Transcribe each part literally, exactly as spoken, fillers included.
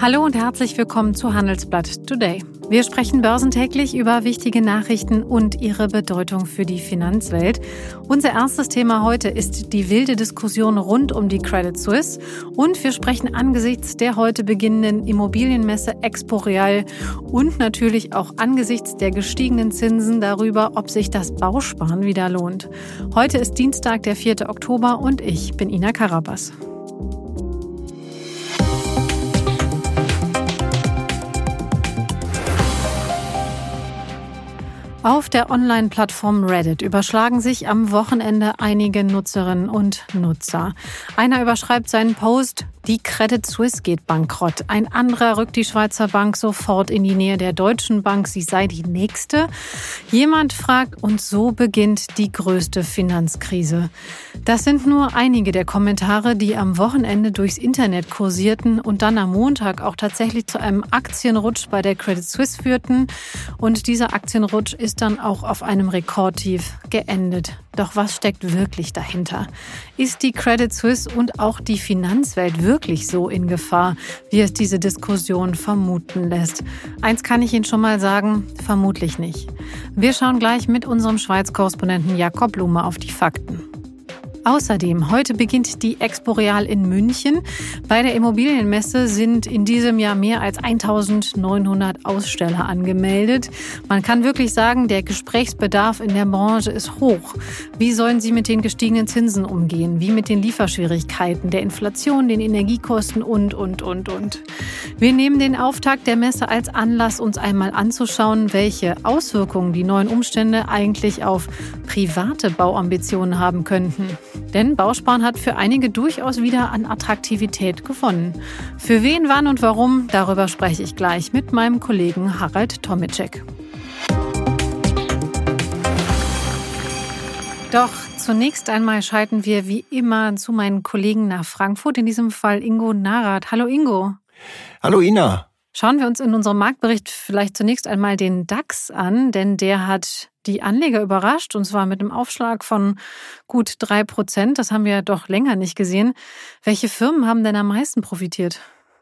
Hallo und herzlich willkommen zu Handelsblatt Today. Wir sprechen börsentäglich über wichtige Nachrichten und ihre Bedeutung für die Finanzwelt. Unser erstes Thema heute ist die wilde Diskussion rund um die Credit Suisse. Und wir sprechen angesichts der heute beginnenden Immobilienmesse Expo Real und natürlich auch angesichts der gestiegenen Zinsen darüber, ob sich das Bausparen wieder lohnt. Heute ist Dienstag, der vierte Oktober und ich bin Ina Karabas. Auf der Online-Plattform Reddit überschlagen sich am Wochenende einige Nutzerinnen und Nutzer. Einer überschreibt seinen Post: Die Credit Suisse geht bankrott. Ein anderer rückt die Schweizer Bank sofort in die Nähe der Deutschen Bank, sie sei die nächste. Jemand fragt, und so beginnt die größte Finanzkrise. Das sind nur einige der Kommentare, die am Wochenende durchs Internet kursierten und dann am Montag auch tatsächlich zu einem Aktienrutsch bei der Credit Suisse führten. Und dieser Aktienrutsch ist dann auch auf einem Rekordtief geendet. Doch was steckt wirklich dahinter? Ist die Credit Suisse und auch die Finanzwelt wirklich so in Gefahr, wie es diese Diskussion vermuten lässt? Eins kann ich Ihnen schon mal sagen, vermutlich nicht. Wir schauen gleich mit unserem Schweiz-Korrespondenten Jakob Blume auf die Fakten. Außerdem, heute beginnt die Expo Real in München. Bei der Immobilienmesse sind in diesem Jahr mehr als eintausendneunhundert Aussteller angemeldet. Man kann wirklich sagen, der Gesprächsbedarf in der Branche ist hoch. Wie sollen sie mit den gestiegenen Zinsen umgehen? Wie mit den Lieferschwierigkeiten, der Inflation, den Energiekosten und, und, und, und. Wir nehmen den Auftakt der Messe als Anlass, uns einmal anzuschauen, welche Auswirkungen die neuen Umstände eigentlich auf private Bauambitionen haben könnten. Denn Bausparen hat für einige durchaus wieder an Attraktivität gewonnen. Für wen, wann und warum, darüber spreche ich gleich mit meinem Kollegen Harald Tomicek. Doch zunächst einmal schalten wir wie immer zu meinen Kollegen nach Frankfurt, in diesem Fall Ingo Narath. Hallo Ingo. Hallo Ina. Schauen wir uns in unserem Marktbericht vielleicht zunächst einmal den DAX an, denn der hat die Anleger überrascht, und zwar mit einem Aufschlag von gut drei Prozent. Das haben wir ja doch länger nicht gesehen. Welche Firmen haben denn am meisten profitiert?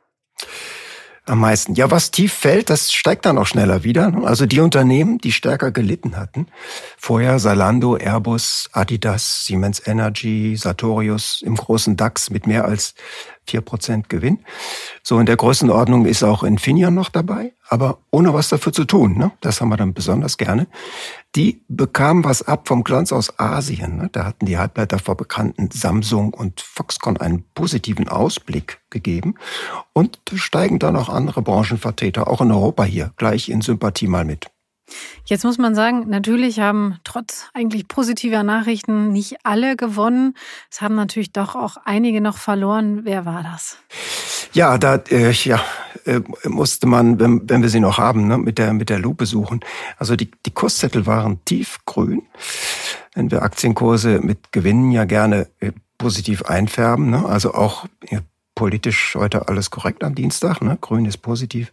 Am meisten. Ja, was tief fällt, das steigt dann auch schneller wieder. Also die Unternehmen, die stärker gelitten hatten. Vorher Zalando, Airbus, Adidas, Siemens Energy, Sartorius im großen DAX mit mehr als vier Prozent Gewinn. So in der Größenordnung ist auch Infineon noch dabei, aber ohne was dafür zu tun. Ne? Das haben wir dann besonders gerne. Die bekamen was ab vom Glanz aus Asien. Ne? Da hatten die Halbleiterfabrikanten Samsung und Foxconn einen positiven Ausblick gegeben. Und steigen dann auch andere Branchenvertreter, auch in Europa hier, gleich in Sympathie mal mit. Jetzt muss man sagen, natürlich haben trotz eigentlich positiver Nachrichten nicht alle gewonnen. Es haben natürlich doch auch einige noch verloren. Wer war das? Ja, da äh, ja, äh, musste man, wenn, wenn wir sie noch haben, ne, mit der mit der Lupe suchen. Also die, die Kurszettel waren tiefgrün. Wenn wir Aktienkurse mit Gewinnen ja gerne äh, positiv einfärben, ne, also auch ja, politisch heute alles korrekt am Dienstag, ne, grün ist positiv.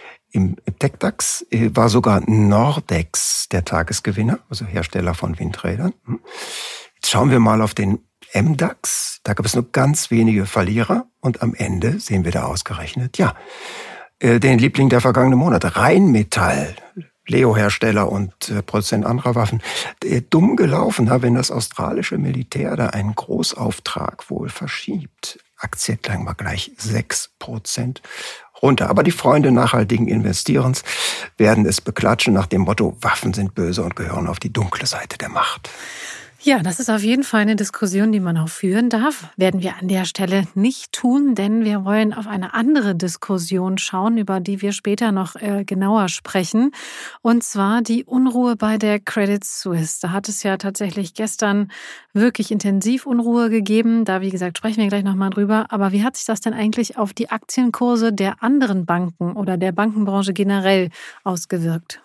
Im Tech-DAX war sogar Nordex der Tagesgewinner, also Hersteller von Windrädern. Jetzt schauen wir mal auf den M DAX. Da gab es nur ganz wenige Verlierer. Und am Ende sehen wir da ausgerechnet, ja, den Liebling der vergangenen Monate, Rheinmetall, Leo-Hersteller und Produzent anderer Waffen. Dumm gelaufen, wenn das australische Militär da einen Großauftrag wohl verschiebt. Aktie klang mal gleich sechs Prozent runter. Aber die Freunde nachhaltigen Investierens werden es beklatschen nach dem Motto, Waffen sind böse und gehören auf die dunkle Seite der Macht. Ja, das ist auf jeden Fall eine Diskussion, die man auch führen darf. Werden wir an der Stelle nicht tun, denn wir wollen auf eine andere Diskussion schauen, über die wir später noch äh, genauer sprechen. Und zwar die Unruhe bei der Credit Suisse. Da hat es ja tatsächlich gestern wirklich intensiv Unruhe gegeben. Da, wie gesagt, sprechen wir gleich nochmal drüber. Aber wie hat sich das denn eigentlich auf die Aktienkurse der anderen Banken oder der Bankenbranche generell ausgewirkt?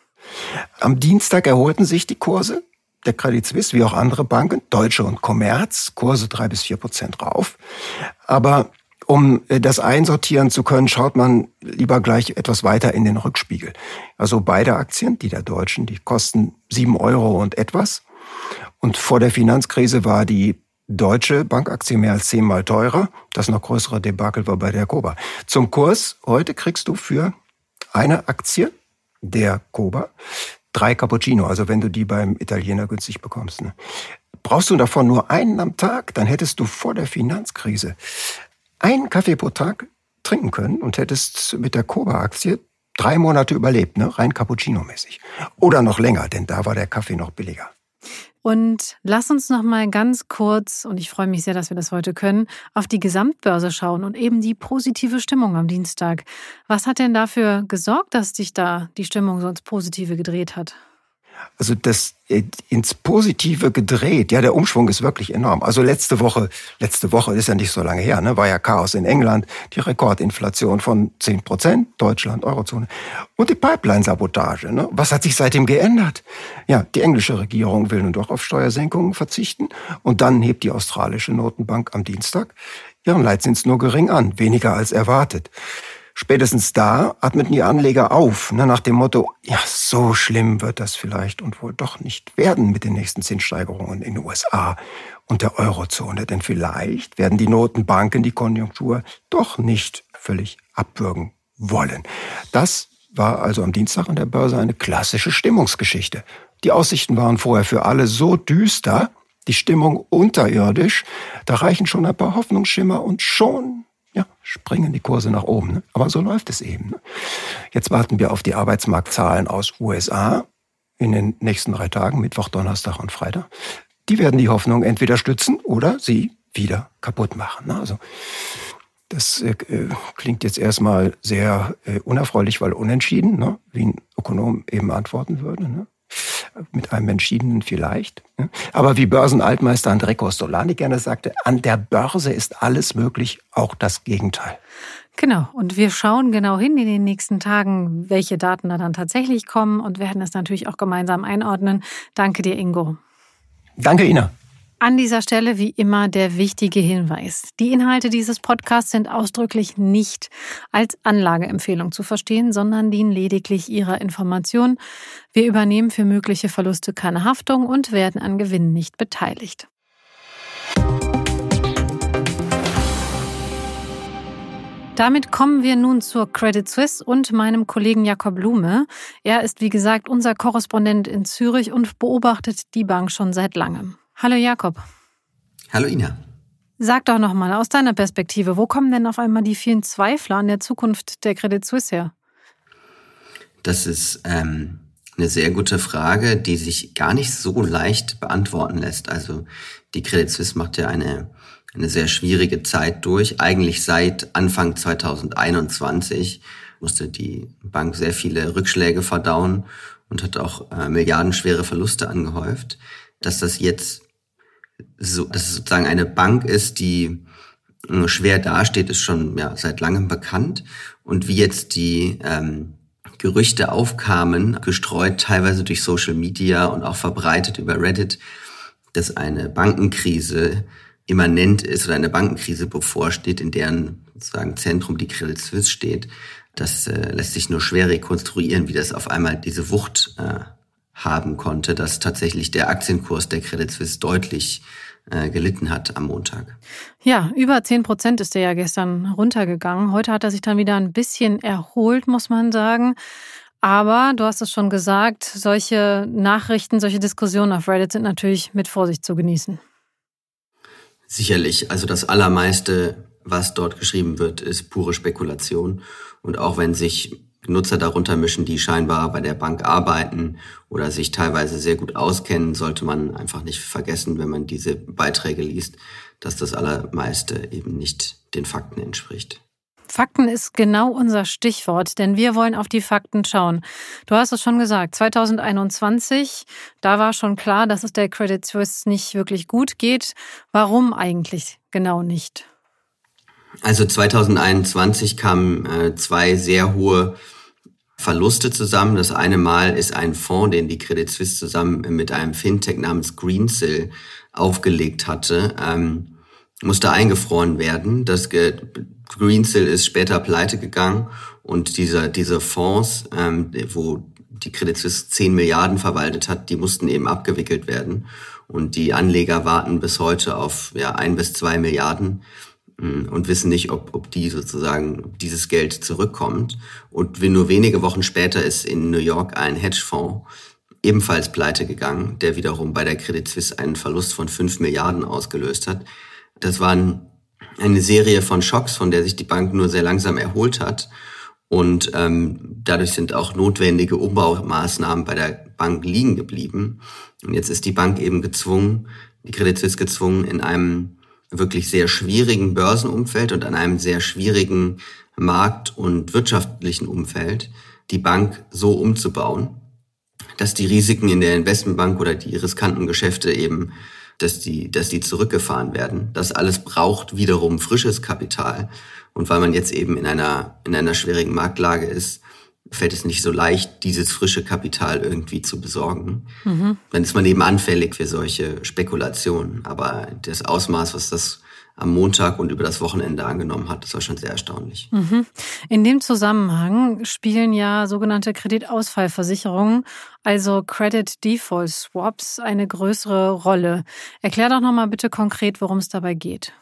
Am Dienstag erholten sich die Kurse der Credit Suisse, wie auch andere Banken, Deutsche und Commerz, Kurse drei bis vier Prozent rauf. Aber um das einsortieren zu können, schaut man lieber gleich etwas weiter in den Rückspiegel. Also beide Aktien, die der Deutschen, die kosten sieben Euro und etwas. Und vor der Finanzkrise war die Deutsche Bankaktie mehr als zehnmal teurer. Das noch größere Debakel war bei der Coba. Zum Kurs, heute kriegst du für eine Aktie der Coba drei Cappuccino, also wenn du die beim Italiener günstig bekommst. Ne? Brauchst du davon nur einen am Tag, dann hättest du vor der Finanzkrise einen Kaffee pro Tag trinken können und hättest mit der Coba-Aktie drei Monate überlebt, ne? Rein Cappuccino-mäßig. Oder noch länger, denn da war der Kaffee noch billiger. Und lass uns noch mal ganz kurz, und ich freue mich sehr, dass wir das heute können, auf die Gesamtbörse schauen und eben die positive Stimmung am Dienstag. Was hat denn dafür gesorgt, dass sich da die Stimmung so ins Positive gedreht hat? Also das ins Positive gedreht, ja, der Umschwung ist wirklich enorm. Also letzte Woche, letzte Woche ist ja nicht so lange her, ne, war ja Chaos in England, die Rekordinflation von zehn Prozent, Deutschland, Eurozone und die Pipeline-Sabotage. Ne? Was hat sich seitdem geändert? Ja, die englische Regierung will nun doch auf Steuersenkungen verzichten und dann hebt die australische Notenbank am Dienstag ihren Leitzins nur gering an, weniger als erwartet. Spätestens da atmeten die Anleger auf, ne, nach dem Motto, ja, so schlimm wird das vielleicht und wohl doch nicht werden mit den nächsten Zinssteigerungen in den U S A und der Eurozone. Denn vielleicht werden die Notenbanken die Konjunktur doch nicht völlig abwürgen wollen. Das war also am Dienstag an der Börse eine klassische Stimmungsgeschichte. Die Aussichten waren vorher für alle so düster, die Stimmung unterirdisch, da reichen schon ein paar Hoffnungsschimmer und schon ja, springen die Kurse nach oben. Ne? Aber so läuft es eben. Ne? Jetzt warten wir auf die Arbeitsmarktzahlen aus U S A in den nächsten drei Tagen, Mittwoch, Donnerstag und Freitag. Die werden die Hoffnung entweder stützen oder sie wieder kaputt machen. Ne? Also das äh, klingt jetzt erstmal sehr äh, unerfreulich, weil unentschieden, ne? Wie ein Ökonom eben antworten würde. Ne? Mit einem Entschiedenen vielleicht. Aber wie Börsenaltmeister André Kostolany gerne sagte, an der Börse ist alles möglich, auch das Gegenteil. Genau, und wir schauen genau hin in den nächsten Tagen, welche Daten da dann tatsächlich kommen und werden es natürlich auch gemeinsam einordnen. Danke dir, Ingo. Danke, Ina. An dieser Stelle wie immer der wichtige Hinweis. Die Inhalte dieses Podcasts sind ausdrücklich nicht als Anlageempfehlung zu verstehen, sondern dienen lediglich ihrer Information. Wir übernehmen für mögliche Verluste keine Haftung und werden an Gewinnen nicht beteiligt. Damit kommen wir nun zur Credit Suisse und meinem Kollegen Jakob Blume. Er ist, wie gesagt, unser Korrespondent in Zürich und beobachtet die Bank schon seit langem. Hallo Jakob. Hallo Ina. Sag doch nochmal aus deiner Perspektive, wo kommen denn auf einmal die vielen Zweifler an der Zukunft der Credit Suisse her? Das ist ähm, eine sehr gute Frage, die sich gar nicht so leicht beantworten lässt. Also die Credit Suisse macht ja eine, eine sehr schwierige Zeit durch. Eigentlich seit Anfang zwanzig einundzwanzig musste die Bank sehr viele Rückschläge verdauen und hat auch äh, milliardenschwere Verluste angehäuft. Dass das jetzt so, dass es sozusagen eine Bank ist, die schwer dasteht, ist schon ja seit langem bekannt. Und wie jetzt die ähm, Gerüchte aufkamen, gestreut teilweise durch Social Media und auch verbreitet über Reddit, dass eine Bankenkrise immanent ist oder eine Bankenkrise bevorsteht, in deren sozusagen Zentrum die Credit Suisse steht, das äh, lässt sich nur schwer rekonstruieren, wie das auf einmal diese Wucht äh, haben konnte, dass tatsächlich der Aktienkurs der Credit Suisse deutlich äh, gelitten hat am Montag. Ja, über zehn Prozent ist der ja gestern runtergegangen. Heute hat er sich dann wieder ein bisschen erholt, muss man sagen. Aber du hast es schon gesagt, solche Nachrichten, solche Diskussionen auf Reddit sind natürlich mit Vorsicht zu genießen. Sicherlich. Also das Allermeiste, was dort geschrieben wird, ist pure Spekulation. Und auch wenn sich Nutzer darunter mischen, die scheinbar bei der Bank arbeiten oder sich teilweise sehr gut auskennen, sollte man einfach nicht vergessen, wenn man diese Beiträge liest, dass das Allermeiste eben nicht den Fakten entspricht. Fakten ist genau unser Stichwort, denn wir wollen auf die Fakten schauen. Du hast es schon gesagt, zwanzig einundzwanzig, da war schon klar, dass es der Credit Suisse nicht wirklich gut geht. Warum eigentlich genau nicht? Also zwanzig einundzwanzig kamen äh, zwei sehr hohe Verluste zusammen. Das eine Mal ist ein Fonds, den die Credit Suisse zusammen mit einem Fintech namens Greensill aufgelegt hatte, ähm, musste eingefroren werden. Das Ge- Greensill ist später pleite gegangen und diese, diese Fonds, ähm, wo die Credit Suisse zehn Milliarden verwaltet hat, die mussten eben abgewickelt werden. Und die Anleger warten bis heute auf ja ein bis zwei Milliarden und wissen nicht, ob, ob die sozusagen, ob dieses Geld zurückkommt. Und nur wenige Wochen später ist in New York ein Hedgefonds ebenfalls pleite gegangen, der wiederum bei der Credit Suisse einen Verlust von fünf Milliarden ausgelöst hat. Das waren eine Serie von Schocks, von der sich die Bank nur sehr langsam erholt hat. Und ähm, dadurch sind auch notwendige Umbaumaßnahmen bei der Bank liegen geblieben. Und jetzt ist die Bank eben gezwungen, die Credit Suisse gezwungen, in einem wirklich sehr schwierigen Börsenumfeld und an einem sehr schwierigen Markt- und wirtschaftlichen Umfeld die Bank so umzubauen, dass die Risiken in der Investmentbank oder die riskanten Geschäfte eben, dass die, dass die zurückgefahren werden. Das alles braucht wiederum frisches Kapital. Und weil man jetzt eben in einer, in einer schwierigen Marktlage ist, fällt es nicht so leicht, dieses frische Kapital irgendwie zu besorgen. Mhm. Dann ist man eben anfällig für solche Spekulationen. Aber das Ausmaß, was das am Montag und über das Wochenende angenommen hat, das war schon sehr erstaunlich. Mhm. In dem Zusammenhang spielen ja sogenannte Kreditausfallversicherungen, also Credit Default Swaps, eine größere Rolle. Erklär doch nochmal bitte konkret, worum es dabei geht.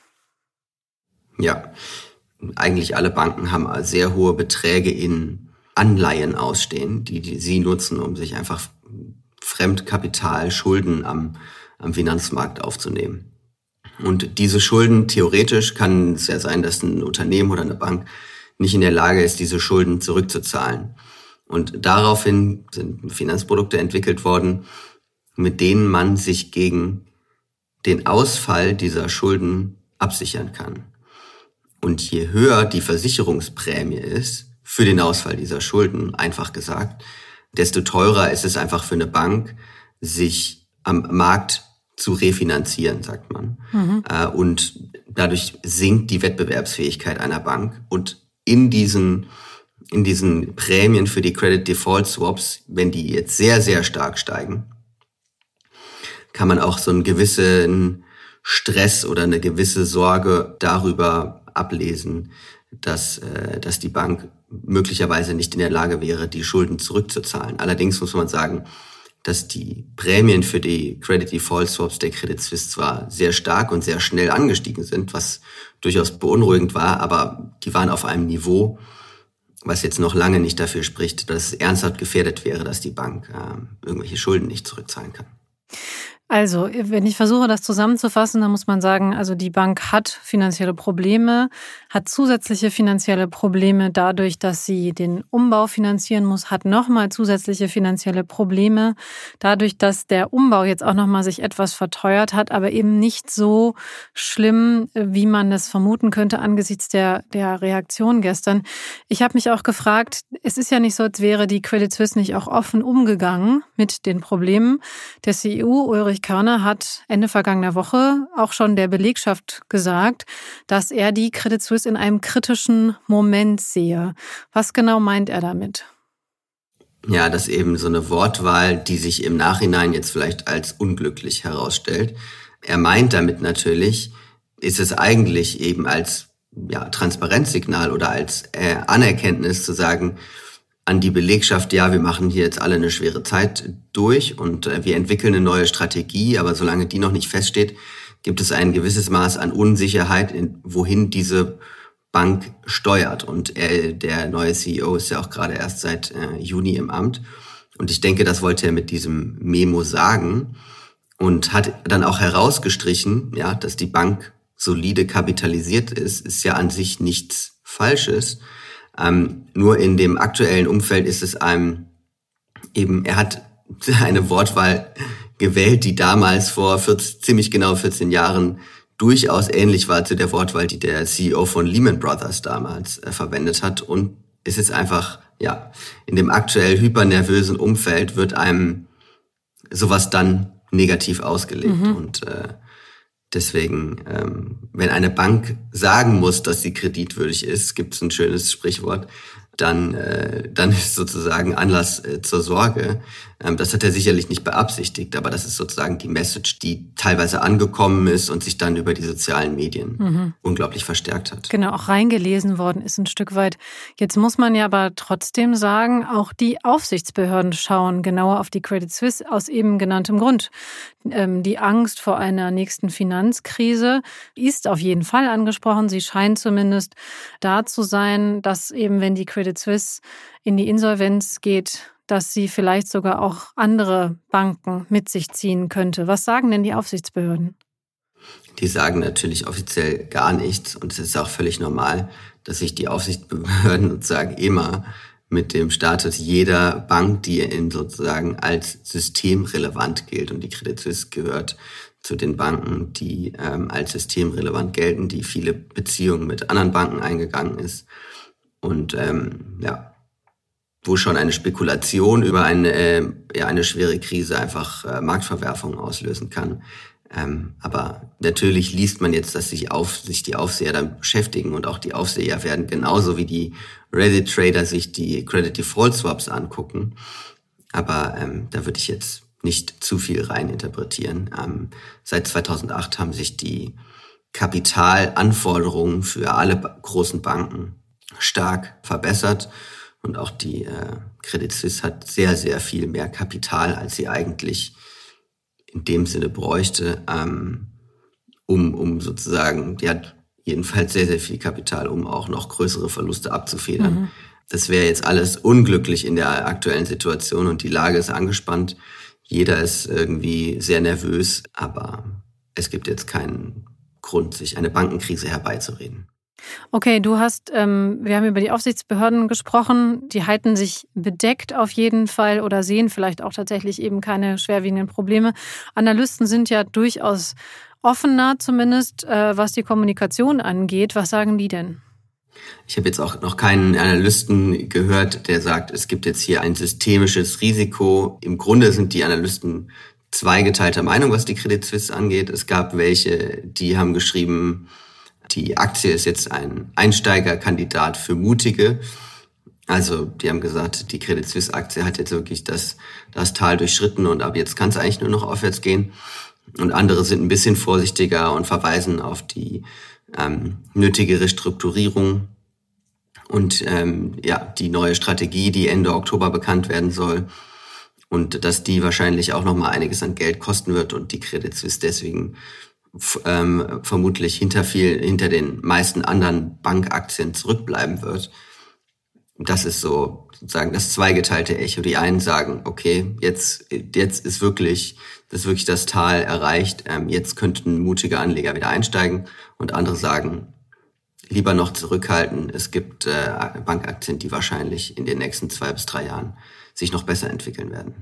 Ja, eigentlich alle Banken haben sehr hohe Beträge in Anleihen ausstehen, die, die sie nutzen, um sich einfach Fremdkapital, Schulden am, am Finanzmarkt aufzunehmen. Und diese Schulden, theoretisch kann es ja sein, dass ein Unternehmen oder eine Bank nicht in der Lage ist, diese Schulden zurückzuzahlen. Und daraufhin sind Finanzprodukte entwickelt worden, mit denen man sich gegen den Ausfall dieser Schulden absichern kann. Und je höher die Versicherungsprämie ist für den Ausfall dieser Schulden, einfach gesagt, desto teurer ist es einfach für eine Bank, sich am Markt zu refinanzieren, sagt man. Mhm. Und dadurch sinkt die Wettbewerbsfähigkeit einer Bank. Und in diesen, in diesen Prämien für die Credit Default Swaps, wenn die jetzt sehr, sehr stark steigen, kann man auch so einen gewissen Stress oder eine gewisse Sorge darüber ablesen, dass, dass die Bank möglicherweise nicht in der Lage wäre, die Schulden zurückzuzahlen. Allerdings muss man sagen, dass die Prämien für die Credit Default Swaps der Credit Suisse zwar sehr stark und sehr schnell angestiegen sind, was durchaus beunruhigend war, aber die waren auf einem Niveau, was jetzt noch lange nicht dafür spricht, dass es ernsthaft gefährdet wäre, dass die Bank äh, irgendwelche Schulden nicht zurückzahlen kann. Also, wenn ich versuche, das zusammenzufassen, dann muss man sagen, also die Bank hat finanzielle Probleme, hat zusätzliche finanzielle Probleme dadurch, dass sie den Umbau finanzieren muss, hat nochmal zusätzliche finanzielle Probleme dadurch, dass der Umbau jetzt auch nochmal sich etwas verteuert hat, aber eben nicht so schlimm, wie man das vermuten könnte angesichts der, der Reaktion gestern. Ich habe mich auch gefragt, es ist ja nicht so, als wäre die Credit Suisse nicht auch offen umgegangen mit den Problemen. Der C E O, Ulrich Körner, hat Ende vergangener Woche auch schon der Belegschaft gesagt, dass er die Credit Suisse in einem kritischen Moment sehe. Was genau meint er damit? Ja, das ist eben so eine Wortwahl, die sich im Nachhinein jetzt vielleicht als unglücklich herausstellt. Er meint damit natürlich, ist es eigentlich eben als ja, Transparenzsignal oder als äh, Anerkenntnis zu sagen, an die Belegschaft, ja, wir machen hier jetzt alle eine schwere Zeit durch und äh, wir entwickeln eine neue Strategie, aber solange die noch nicht feststeht, gibt es ein gewisses Maß an Unsicherheit, in, wohin diese Bank steuert. Und er, der neue C E O ist ja auch gerade erst seit äh, Juni im Amt. Und ich denke, das wollte er mit diesem Memo sagen und hat dann auch herausgestrichen, ja, dass die Bank solide kapitalisiert ist, ist ja an sich nichts Falsches. Ähm, nur in dem aktuellen Umfeld ist es einem eben, er hat eine Wortwahl gewählt, die damals vor vierzehn, ziemlich genau vierzehn Jahren durchaus ähnlich war zu der Wortwahl, die der C E O von Lehman Brothers damals äh, verwendet hat. Und es ist einfach, ja, in dem aktuell hypernervösen Umfeld wird einem sowas dann negativ ausgelegt. Mhm. Und äh, deswegen, ähm, wenn eine Bank sagen muss, dass sie kreditwürdig ist, gibt es ein schönes Sprichwort, dann, äh, dann ist sozusagen Anlass äh, zur Sorge. Ähm, das hat er sicherlich nicht beabsichtigt, aber das ist sozusagen die Message, die teilweise angekommen ist und sich dann über die sozialen Medien mhm. unglaublich verstärkt hat. Genau, auch reingelesen worden ist ein Stück weit. Jetzt muss man ja aber trotzdem sagen, auch die Aufsichtsbehörden schauen genauer auf die Credit Suisse aus eben genanntem Grund. Ähm, die Angst vor einer nächsten Finanzkrise ist auf jeden Fall angesprochen. Sie scheint zumindest da zu sein, dass eben, wenn die Credit Suisse in die Insolvenz geht, dass sie vielleicht sogar auch andere Banken mit sich ziehen könnte. Was sagen denn die Aufsichtsbehörden? Die sagen natürlich offiziell gar nichts und es ist auch völlig normal, dass sich die Aufsichtsbehörden sozusagen immer mit dem Status jeder Bank, die in sozusagen als systemrelevant gilt, und die Credit Suisse gehört zu den Banken, die ähm, als systemrelevant gelten, die viele Beziehungen mit anderen Banken eingegangen ist und ähm, ja, wo schon eine Spekulation über eine, äh, ja, eine schwere Krise einfach äh, Marktverwerfungen auslösen kann. Ähm, aber natürlich liest man jetzt, dass sich, auf, sich die Aufseher damit beschäftigen und auch die Aufseher werden genauso wie die Reddit-Trader sich die Credit Default Swaps angucken. Aber ähm, da würde ich jetzt nicht zu viel rein interpretieren. Ähm, seit zweitausendacht haben sich die Kapitalanforderungen für alle ba- großen Banken stark verbessert. Und auch die äh, Credit Suisse hat sehr, sehr viel mehr Kapital, als sie eigentlich in dem Sinne bräuchte, ähm, um, um sozusagen, die hat jedenfalls sehr, sehr viel Kapital, um auch noch größere Verluste abzufedern. Mhm. Das wäre jetzt alles unglücklich in der aktuellen Situation und die Lage ist angespannt. Jeder ist irgendwie sehr nervös, aber es gibt jetzt keinen Grund, sich eine Bankenkrise herbeizureden. Okay, du hast, ähm, wir haben über die Aufsichtsbehörden gesprochen, die halten sich bedeckt auf jeden Fall oder sehen vielleicht auch tatsächlich eben keine schwerwiegenden Probleme. Analysten sind ja durchaus offener zumindest, äh, was die Kommunikation angeht. Was sagen die denn? Ich habe jetzt auch noch keinen Analysten gehört, der sagt, es gibt jetzt hier ein systemisches Risiko. Im Grunde sind die Analysten zweigeteilter Meinung, was die Credit Suisse angeht. Es gab welche, die haben geschrieben, die Aktie ist jetzt ein Einsteigerkandidat für Mutige. Also die haben gesagt, die Credit Suisse Aktie hat jetzt wirklich das, das Tal durchschritten und ab jetzt kann es eigentlich nur noch aufwärts gehen. Und andere sind ein bisschen vorsichtiger und verweisen auf die ähm, nötige Restrukturierung und ähm, ja die neue Strategie, die Ende Oktober bekannt werden soll. Und dass die wahrscheinlich auch nochmal einiges an Geld kosten wird und die Credit Suisse deswegen Ähm, vermutlich hinter viel, hinter den meisten anderen Bankaktien zurückbleiben wird. Das ist so sozusagen das zweigeteilte Echo. Die einen sagen, okay, jetzt, jetzt ist wirklich, das ist wirklich das Tal erreicht, ähm, jetzt könnten mutige Anleger wieder einsteigen, und andere sagen, lieber noch zurückhalten. Es gibt äh, Bankaktien, die wahrscheinlich in den nächsten zwei bis drei Jahren sich noch besser entwickeln werden.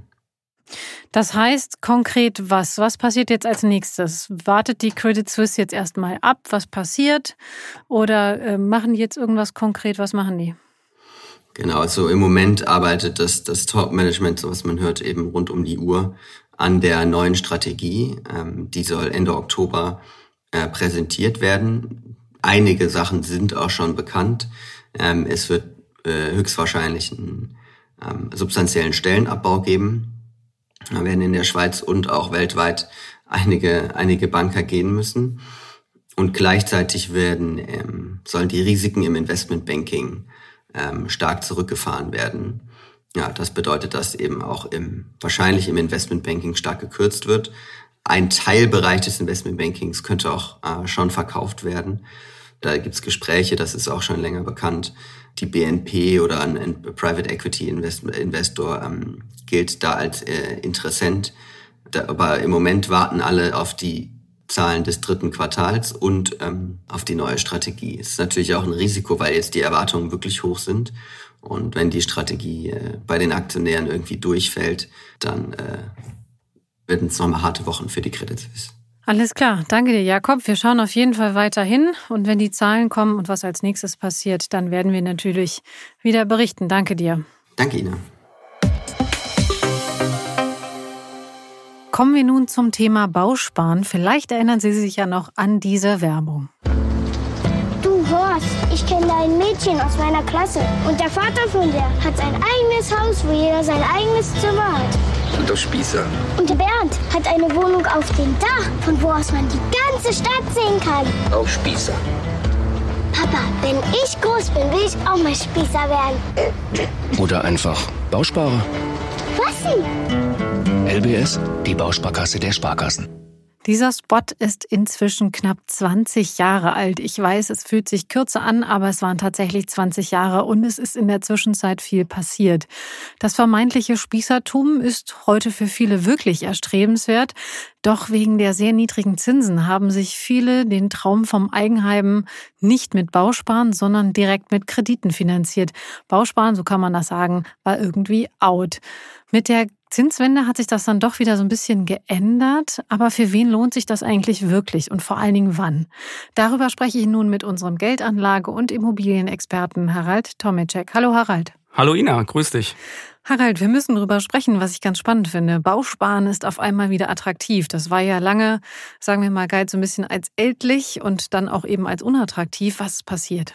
Das heißt konkret was? Was passiert jetzt als nächstes? Wartet die Credit Suisse jetzt erstmal ab, was passiert? Oder äh, machen die jetzt irgendwas konkret? Was machen die? Genau, also im Moment arbeitet das, das Top-Management, so was man hört, eben rund um die Uhr an der neuen Strategie. Ähm, die soll Ende Oktober äh, präsentiert werden. Einige Sachen sind auch schon bekannt. Ähm, es wird äh, höchstwahrscheinlich einen ähm, substanziellen Stellenabbau geben. Da werden in der Schweiz und auch weltweit einige einige Banker gehen müssen. Und gleichzeitig werden ähm, sollen die Risiken im Investmentbanking ähm, stark zurückgefahren werden. Ja, das bedeutet, dass eben auch im wahrscheinlich im Investmentbanking stark gekürzt wird. Ein Teilbereich des Investmentbankings könnte auch äh, schon verkauft werden. Da gibt's Gespräche, das ist auch schon länger bekannt. Die B N P oder ein, ein Private Equity Investor ähm, gilt da als äh, Interessent. Da, aber im Moment warten alle auf die Zahlen des dritten Quartals und ähm, auf die neue Strategie. Es ist natürlich auch ein Risiko, weil jetzt die Erwartungen wirklich hoch sind. Und wenn die Strategie äh, bei den Aktionären irgendwie durchfällt, dann äh, werden es nochmal harte Wochen für die Credit Suisse. Alles klar, danke dir, Jakob. Wir schauen auf jeden Fall weiter hin. Und wenn die Zahlen kommen und was als nächstes passiert, dann werden wir natürlich wieder berichten. Danke dir. Danke Ihnen. Kommen wir nun zum Thema Bausparen. Vielleicht erinnern Sie sich ja noch an diese Werbung. Du Horst, ich kenne kenne ein Mädchen aus meiner Klasse. Und der Vater von der hat sein eigenes Haus, wo jeder sein eigenes Zimmer hat. Und doch Spießer. Und der Bernd hat eine Wohnung auf dem Dach, von wo aus man die ganze Stadt sehen kann. Auch Spießer. Papa, wenn ich groß bin, will ich auch mal Spießer werden. Oder einfach Bausparer. Was denn? L B S, die Bausparkasse der Sparkassen. Dieser Spot ist inzwischen knapp zwanzig Jahre alt. Ich weiß, es fühlt sich kürzer an, aber es waren tatsächlich zwanzig Jahre und es ist in der Zwischenzeit viel passiert. Das vermeintliche Spießertum ist heute für viele wirklich erstrebenswert. Doch wegen der sehr niedrigen Zinsen haben sich viele den Traum vom Eigenheim nicht mit Bausparen, sondern direkt mit Krediten finanziert. Bausparen, so kann man das sagen, war irgendwie out. Mit der Zinswende hat sich das dann doch wieder so ein bisschen geändert. Aber für wen lohnt sich das eigentlich wirklich und vor allen Dingen wann? Darüber spreche ich nun mit unserem Geldanlage- und Immobilienexperten Harald Tomicek. Hallo Harald. Hallo Ina, grüß dich. Harald, wir müssen darüber sprechen, was ich ganz spannend finde. Bausparen ist auf einmal wieder attraktiv. Das war ja lange, sagen wir mal, galt so ein bisschen als ältlich und dann auch eben als unattraktiv. Was ist passiert?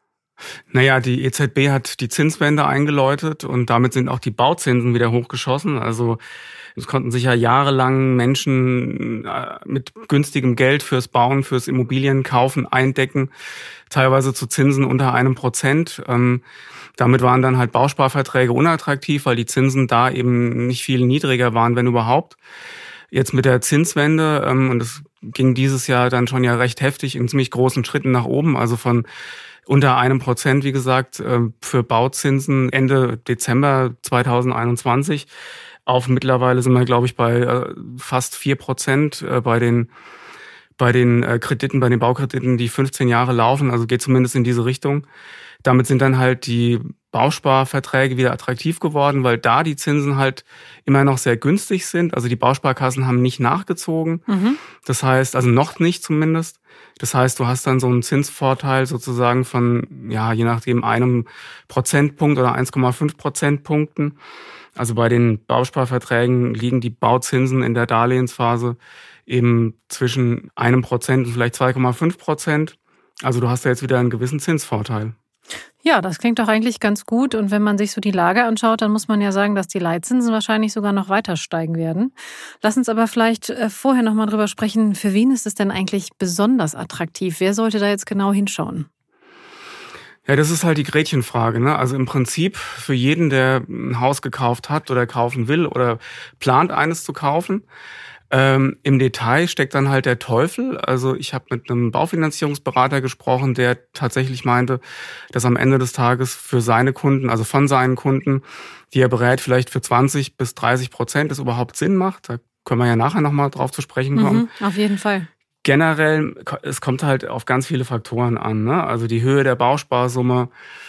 Naja, die E Z B hat die Zinswende eingeläutet und damit sind auch die Bauzinsen wieder hochgeschossen. Also es konnten sich ja jahrelang Menschen mit günstigem Geld fürs Bauen, fürs Immobilien kaufen, eindecken, teilweise zu Zinsen unter einem Prozent. Ähm, damit waren dann halt Bausparverträge unattraktiv, weil die Zinsen da eben nicht viel niedriger waren, wenn überhaupt. Jetzt mit der Zinswende, ähm, und es ging dieses Jahr dann schon ja recht heftig in ziemlich großen Schritten nach oben, also von unter einem Prozent, wie gesagt, für Bauzinsen Ende Dezember zweitausendeinundzwanzig auf mittlerweile sind wir, glaube ich, bei fast vier Prozent bei den, bei den Krediten, bei den Baukrediten, die fünfzehn Jahre laufen, also geht zumindest in diese Richtung. Damit sind dann halt die Bausparverträge wieder attraktiv geworden, weil da die Zinsen halt immer noch sehr günstig sind. Also die Bausparkassen haben nicht nachgezogen. Mhm. Das heißt, also noch nicht zumindest. Das heißt, du hast dann so einen Zinsvorteil sozusagen von, ja, je nachdem einem Prozentpunkt oder eins Komma fünf Prozentpunkten. Also bei den Bausparverträgen liegen die Bauzinsen in der Darlehensphase eben zwischen einem Prozent und vielleicht zwei Komma fünf Prozent. Also du hast ja jetzt wieder einen gewissen Zinsvorteil. Ja, das klingt doch eigentlich ganz gut. Und wenn man sich so die Lage anschaut, dann muss man ja sagen, dass die Leitzinsen wahrscheinlich sogar noch weiter steigen werden. Lass uns aber vielleicht vorher noch mal drüber sprechen, für wen ist es denn eigentlich besonders attraktiv? Wer sollte da jetzt genau hinschauen? Ja, das ist halt die Gretchenfrage, ne? Also im Prinzip für jeden, der ein Haus gekauft hat oder kaufen will oder plant, eines zu kaufen. Ähm, im Detail steckt dann halt der Teufel. Also ich habe mit einem Baufinanzierungsberater gesprochen, der tatsächlich meinte, dass am Ende des Tages für seine Kunden, also von seinen Kunden, die er berät, vielleicht für zwanzig bis dreißig Prozent es überhaupt Sinn macht. Da können wir ja nachher nochmal drauf zu sprechen kommen. Mhm, auf jeden Fall. Generell, es kommt halt auf ganz viele Faktoren an, ne? Also die Höhe der Bausparsumme,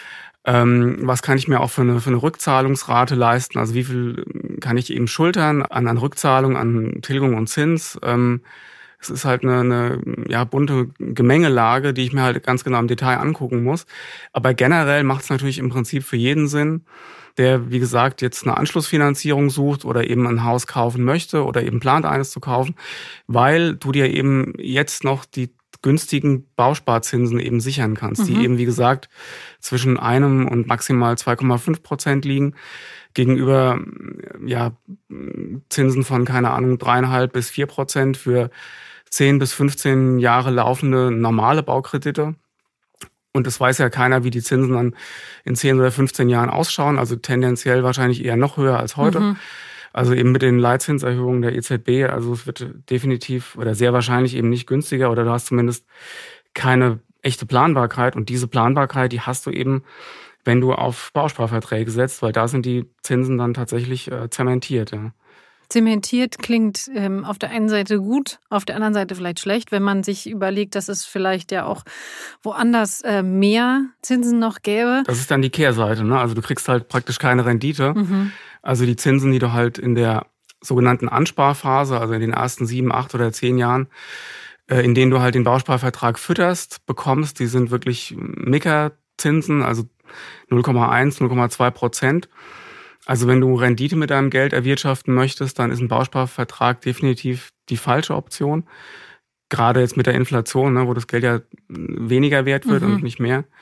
ähm, was kann ich mir auch für eine, für eine Rückzahlungsrate leisten, also wie viel kann ich eben schultern an, an Rückzahlung, an Tilgung und Zins. Ähm, es ist halt eine, eine ja, bunte Gemengelage, die ich mir halt ganz genau im Detail angucken muss. Aber generell macht es natürlich im Prinzip für jeden Sinn, der, wie gesagt, jetzt eine Anschlussfinanzierung sucht oder eben ein Haus kaufen möchte oder eben plant, eines zu kaufen, weil du dir eben jetzt noch die günstigen Bausparzinsen eben sichern kannst, mhm. die eben, wie gesagt, zwischen einem und maximal zwei Komma fünf Prozent liegen, gegenüber ja Zinsen von, keine Ahnung, dreieinhalb bis vier Prozent für zehn bis fünfzehn Jahre laufende normale Baukredite. Und es weiß ja keiner, wie die Zinsen dann in zehn oder fünfzehn Jahren ausschauen, also tendenziell wahrscheinlich eher noch höher als heute. Mhm. Also eben mit den Leitzinserhöhungen der E Z B, also es wird definitiv oder sehr wahrscheinlich eben nicht günstiger oder du hast zumindest keine echte Planbarkeit. Und diese Planbarkeit, die hast du eben, wenn du auf Bausparverträge setzt, weil da sind die Zinsen dann tatsächlich äh, zementiert. Ja. Zementiert klingt ähm, auf der einen Seite gut, auf der anderen Seite vielleicht schlecht, wenn man sich überlegt, dass es vielleicht ja auch woanders äh, mehr Zinsen noch gäbe. Das ist dann die Kehrseite, ne? Also du kriegst halt praktisch keine Rendite. Mhm. Also die Zinsen, die du halt in der sogenannten Ansparphase, also in den ersten sieben, acht oder zehn Jahren, äh, in denen du halt den Bausparvertrag fütterst, bekommst, die sind wirklich Mickerzinsen, also null Komma eins, null Komma zwei Prozent. Also wenn du Rendite mit deinem Geld erwirtschaften möchtest, dann ist ein Bausparvertrag definitiv die falsche Option. Gerade jetzt mit der Inflation, ne, wo das Geld ja weniger wert wird mhm. und nicht mehr.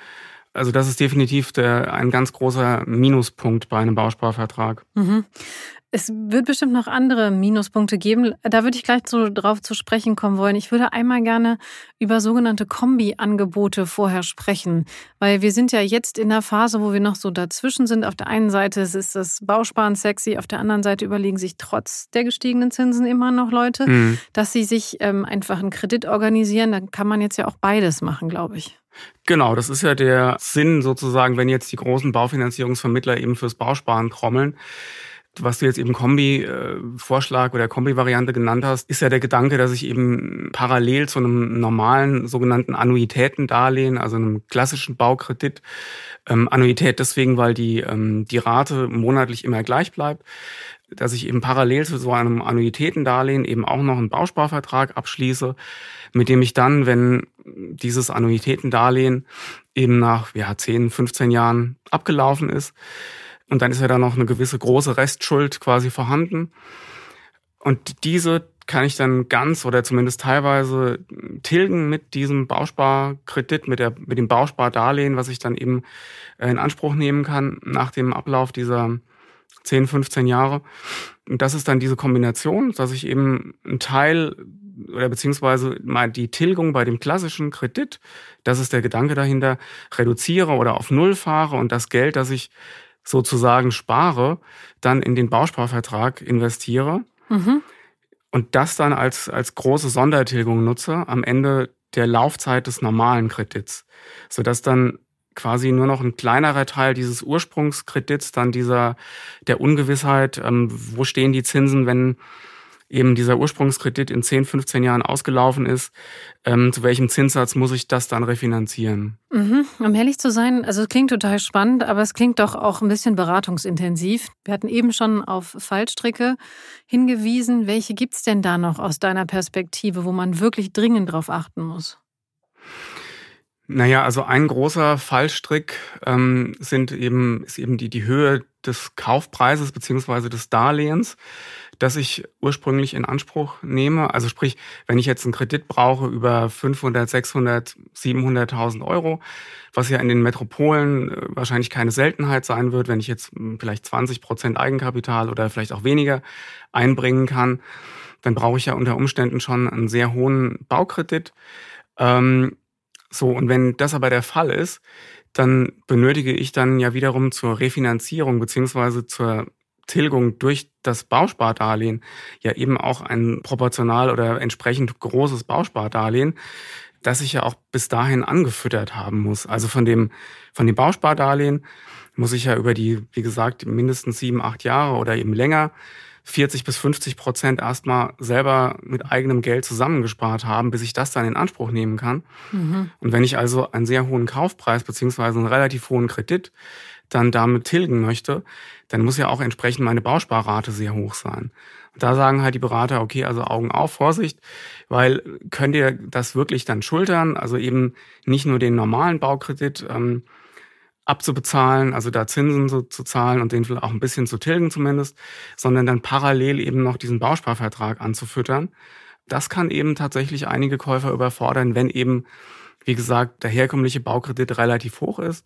Also das ist definitiv der, ein ganz großer Minuspunkt bei einem Bausparvertrag. Mhm. Es wird bestimmt noch andere Minuspunkte geben. Da würde ich gleich so drauf zu sprechen kommen wollen. Ich würde einmal gerne über sogenannte Kombi-Angebote vorher sprechen. Weil wir sind ja jetzt in der Phase, wo wir noch so dazwischen sind. Auf der einen Seite ist das Bausparen sexy, auf der anderen Seite überlegen sich trotz der gestiegenen Zinsen immer noch Leute, mhm. dass sie sich ähm, einfach einen Kredit organisieren. Dann kann man jetzt ja auch beides machen, glaube ich. Genau, das ist ja der Sinn sozusagen, wenn jetzt die großen Baufinanzierungsvermittler eben fürs Bausparen trommeln. Was du jetzt eben Kombi-Vorschlag oder Kombi-Variante genannt hast, ist ja der Gedanke, dass ich eben parallel zu einem normalen sogenannten Annuitätendarlehen, also einem klassischen Baukredit, ähm, Annuität deswegen, weil die, ähm, die Rate monatlich immer gleich bleibt, dass ich eben parallel zu so einem Annuitätendarlehen eben auch noch einen Bausparvertrag abschließe, mit dem ich dann, wenn dieses Annuitätendarlehen eben nach ja, zehn, fünfzehn Jahren abgelaufen ist, und dann ist ja da noch eine gewisse große Restschuld quasi vorhanden. Und diese kann ich dann ganz oder zumindest teilweise tilgen mit diesem Bausparkredit, mit der, mit dem Bauspardarlehen, was ich dann eben in Anspruch nehmen kann nach dem Ablauf dieser zehn, fünfzehn Jahre. Und das ist dann diese Kombination, dass ich eben einen Teil oder beziehungsweise mal die Tilgung bei dem klassischen Kredit, das ist der Gedanke dahinter, reduziere oder auf Null fahre und das Geld, das ich sozusagen spare, dann in den Bausparvertrag investiere mhm. und das dann als, als große Sondertilgung nutze am Ende der Laufzeit des normalen Kredits, sodass dann quasi nur noch ein kleinerer Teil dieses Ursprungskredits, dann dieser der Ungewissheit, ähm, wo stehen die Zinsen, wenn eben dieser Ursprungskredit in zehn, fünfzehn Jahren ausgelaufen ist, ähm, zu welchem Zinssatz muss ich das dann refinanzieren? Mhm. Um ehrlich zu sein, also es klingt total spannend, aber es klingt doch auch ein bisschen beratungsintensiv. Wir hatten eben schon auf Fallstricke hingewiesen. Welche gibt's denn da noch aus deiner Perspektive, wo man wirklich dringend drauf achten muss? Naja, also ein großer Fallstrick ähm, sind eben, ist eben die, die Höhe des Kaufpreises beziehungsweise des Darlehens, das ich ursprünglich in Anspruch nehme. Also sprich, wenn ich jetzt einen Kredit brauche über fünfhundert, sechshundert, siebenhunderttausend Euro, was ja in den Metropolen wahrscheinlich keine Seltenheit sein wird, wenn ich jetzt vielleicht zwanzig Prozent Eigenkapital oder vielleicht auch weniger einbringen kann, dann brauche ich ja unter Umständen schon einen sehr hohen Baukredit. Ähm, so, und wenn das aber der Fall ist, dann benötige ich dann ja wiederum zur Refinanzierung beziehungsweise zur Tilgung durch das Bauspardarlehen ja eben auch ein proportional oder entsprechend großes Bauspardarlehen, das ich ja auch bis dahin angefüttert haben muss. Also von dem, von dem Bauspardarlehen muss ich ja über die, wie gesagt, mindestens sieben, acht Jahre oder eben länger vierzig bis fünfzig Prozent erstmal selber mit eigenem Geld zusammengespart haben, bis ich das dann in Anspruch nehmen kann. Mhm. Und wenn ich also einen sehr hohen Kaufpreis beziehungsweise einen relativ hohen Kredit dann damit tilgen möchte, dann muss ja auch entsprechend meine Bausparrate sehr hoch sein. Und da sagen halt die Berater, okay, also Augen auf, Vorsicht, weil könnt ihr das wirklich dann schultern, also eben nicht nur den normalen Baukredit ähm, abzubezahlen, also da Zinsen so zu zahlen und den vielleicht auch ein bisschen zu tilgen zumindest, sondern dann parallel eben noch diesen Bausparvertrag anzufüttern. Das kann eben tatsächlich einige Käufer überfordern, wenn eben, wie gesagt, der herkömmliche Baukredit relativ hoch ist.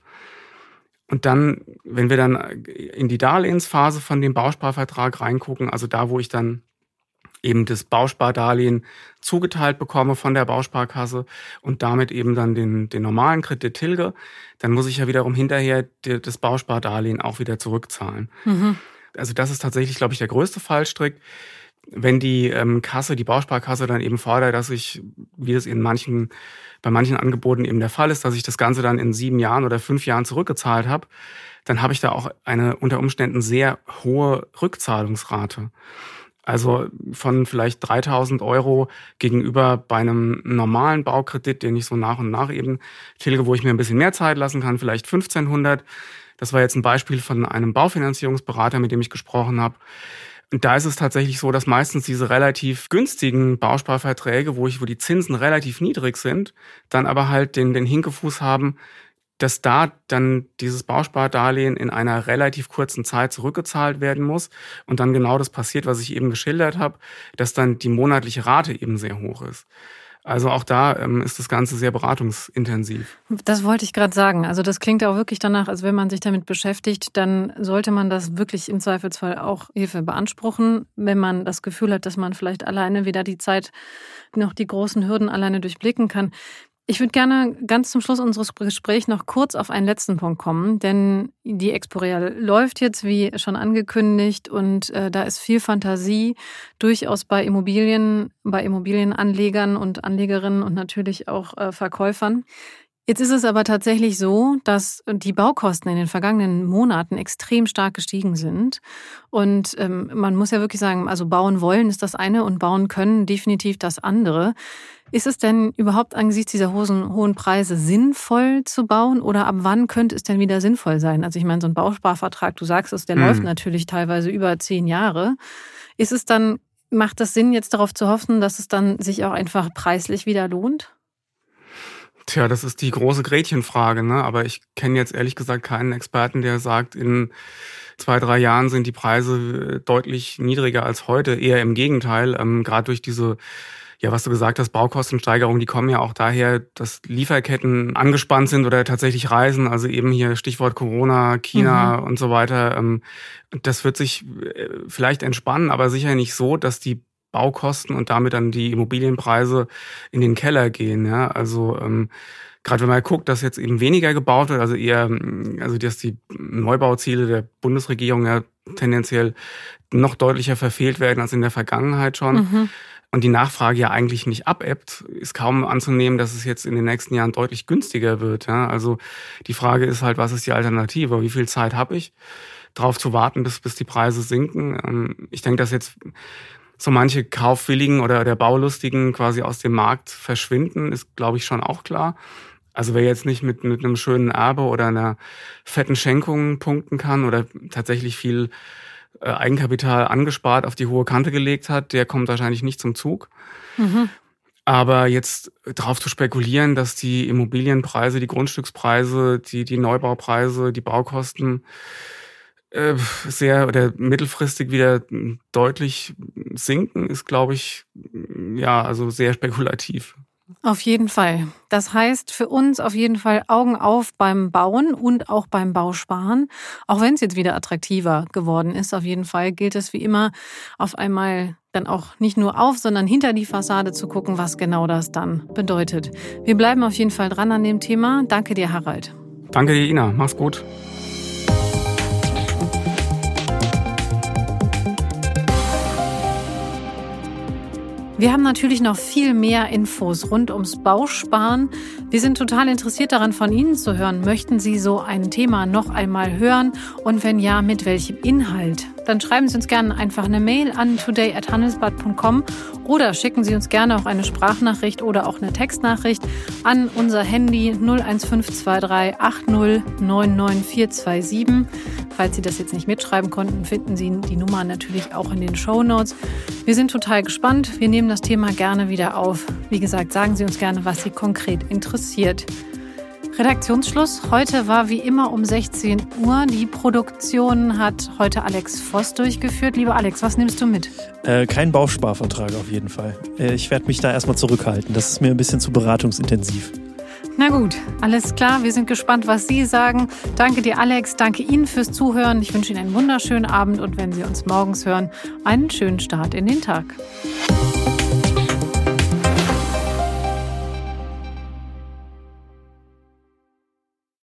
Und dann, wenn wir dann in die Darlehensphase von dem Bausparvertrag reingucken, also da, wo ich dann eben das Bauspardarlehen zugeteilt bekomme von der Bausparkasse und damit eben dann den, den normalen Kredit tilge, dann muss ich ja wiederum hinterher die, das Bauspardarlehen auch wieder zurückzahlen. Mhm. Also das ist tatsächlich, glaube ich, der größte Fallstrick. Wenn die ähm, Kasse, die Bausparkasse dann eben fordert, dass ich, wie das in manchen, bei manchen Angeboten eben der Fall ist, dass ich das Ganze dann in sieben Jahren oder fünf Jahren zurückgezahlt habe, dann habe ich da auch eine unter Umständen sehr hohe Rückzahlungsrate. Also von vielleicht dreitausend Euro gegenüber bei einem normalen Baukredit, den ich so nach und nach eben tilge, wo ich mir ein bisschen mehr Zeit lassen kann, vielleicht fünfzehnhundert. Das war jetzt ein Beispiel von einem Baufinanzierungsberater, mit dem ich gesprochen habe. Und da ist es tatsächlich so, dass meistens diese relativ günstigen Bausparverträge, wo ich, wo die Zinsen relativ niedrig sind, dann aber halt den, den Hinkefuß haben, dass da dann dieses Bauspardarlehen in einer relativ kurzen Zeit zurückgezahlt werden muss und dann genau das passiert, was ich eben geschildert habe, dass dann die monatliche Rate eben sehr hoch ist. Also auch da ähm, ist das Ganze sehr beratungsintensiv. Das wollte ich gerade sagen. Also das klingt auch wirklich danach, als wenn man sich damit beschäftigt, dann sollte man das wirklich im Zweifelsfall auch Hilfe beanspruchen, wenn man das Gefühl hat, dass man vielleicht alleine weder die Zeit noch die großen Hürden alleine durchblicken kann. Ich würde gerne ganz zum Schluss unseres Gesprächs noch kurz auf einen letzten Punkt kommen, denn die Expo Real läuft jetzt, wie schon angekündigt, und äh, da ist viel Fantasie durchaus bei Immobilien, bei Immobilienanlegern und Anlegerinnen und natürlich auch äh, Verkäufern. Jetzt ist es aber tatsächlich so, dass die Baukosten in den vergangenen Monaten extrem stark gestiegen sind. Und ähm, man muss ja wirklich sagen, also bauen wollen ist das eine und bauen können definitiv das andere. Ist es denn überhaupt angesichts dieser hohen, hohen Preise sinnvoll zu bauen oder ab wann könnte es denn wieder sinnvoll sein? Also ich meine, so ein Bausparvertrag, du sagst es, der mhm. läuft natürlich teilweise über zehn Jahre. Ist es dann, macht das Sinn, jetzt darauf zu hoffen, dass es dann sich auch einfach preislich wieder lohnt? Tja, das ist die große Gretchenfrage, ne? Aber ich kenne jetzt ehrlich gesagt keinen Experten, der sagt, in zwei, drei Jahren sind die Preise deutlich niedriger als heute. Eher im Gegenteil, ähm, gerade durch diese, ja, was du gesagt hast, Baukostensteigerungen, die kommen ja auch daher, dass Lieferketten angespannt sind oder tatsächlich reisen. Also eben hier Stichwort Corona, China mhm. und so weiter. Ähm, das wird sich vielleicht entspannen, aber sicher nicht so, dass die Baukosten und damit dann die Immobilienpreise in den Keller gehen. Ja, also ähm, gerade wenn man guckt, dass jetzt eben weniger gebaut wird, also eher, also dass die Neubauziele der Bundesregierung ja tendenziell noch deutlicher verfehlt werden als in der Vergangenheit schon. Mhm. Und die Nachfrage ja eigentlich nicht abebbt, ist kaum anzunehmen, dass es jetzt in den nächsten Jahren deutlich günstiger wird. Ja, also die Frage ist halt, was ist die Alternative? Wie viel Zeit habe ich, darauf zu warten, bis bis die Preise sinken? Ähm, ich denke, dass jetzt so manche Kaufwilligen oder der Baulustigen quasi aus dem Markt verschwinden, ist, glaube ich, schon auch klar. Also wer jetzt nicht mit, mit einem schönen Erbe oder einer fetten Schenkung punkten kann oder tatsächlich viel äh, Eigenkapital angespart auf die hohe Kante gelegt hat, der kommt wahrscheinlich nicht zum Zug. Mhm. Aber jetzt darauf zu spekulieren, dass die Immobilienpreise, die Grundstückspreise, die, die Neubaupreise, die Baukosten sehr oder mittelfristig wieder deutlich sinken, ist, glaube ich, ja, also sehr spekulativ. Auf jeden Fall. Das heißt für uns auf jeden Fall Augen auf beim Bauen und auch beim Bausparen. Auch wenn es jetzt wieder attraktiver geworden ist, auf jeden Fall gilt es wie immer, auf einmal dann auch nicht nur auf, sondern hinter die Fassade zu gucken, was genau das dann bedeutet. Wir bleiben auf jeden Fall dran an dem Thema. Danke dir, Harald. Danke dir, Ina. Mach's gut. Wir haben natürlich noch viel mehr Infos rund ums Bausparen. Wir sind total interessiert daran, von Ihnen zu hören. Möchten Sie so ein Thema noch einmal hören? Und wenn ja, mit welchem Inhalt? Dann schreiben Sie uns gerne einfach eine Mail an today at handelsblatt punkt com oder schicken Sie uns gerne auch eine Sprachnachricht oder auch eine Textnachricht an unser Handy null eins fünf zwei drei acht null neun neun vier zwei sieben. Falls Sie das jetzt nicht mitschreiben konnten, finden Sie die Nummer natürlich auch in den Shownotes. Wir sind total gespannt. Wir nehmen das Thema gerne wieder auf. Wie gesagt, sagen Sie uns gerne, was Sie konkret interessiert. Redaktionsschluss heute war wie immer um sechzehn Uhr. Die Produktion hat heute Alex Voss durchgeführt. Lieber Alex, was nimmst du mit? Äh, kein Bausparvertrag auf jeden Fall. Äh, ich werde mich da erstmal zurückhalten. Das ist mir ein bisschen zu beratungsintensiv. Na gut, alles klar. Wir sind gespannt, was Sie sagen. Danke dir, Alex. Danke Ihnen fürs Zuhören. Ich wünsche Ihnen einen wunderschönen Abend und wenn Sie uns morgens hören, einen schönen Start in den Tag.